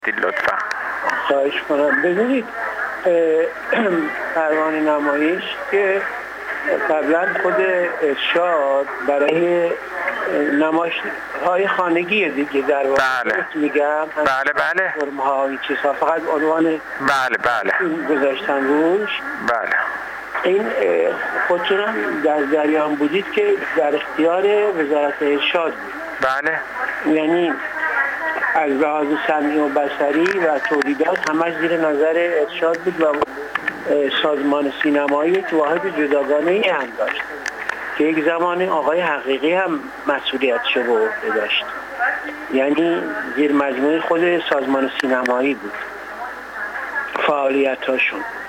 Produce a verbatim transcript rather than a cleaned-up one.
لطفا. خواهش کنم. ببینید پروانه نمایش که قبلا خود ارشاد برای نمایش های خانگی دیگه در واقع بله میگم بله بله فرم ها این چیزها فقط عنوان بله بله گذاشتن روش. بله این خودتون هم در جریان بودید که در اختیار وزارت ارشاد بود. بله یعنی از لحاظ سمعی و بصری و تولیدات همش زیر نظر ارشاد بود و سازمان سینمایی یک واحد جداگانه ای هم داشت که یک زمان آقای حقیقی هم مسئولیتشو به عهده داشت، یعنی زیر مجموعه خود سازمان سینمایی بود فعالیتاشون.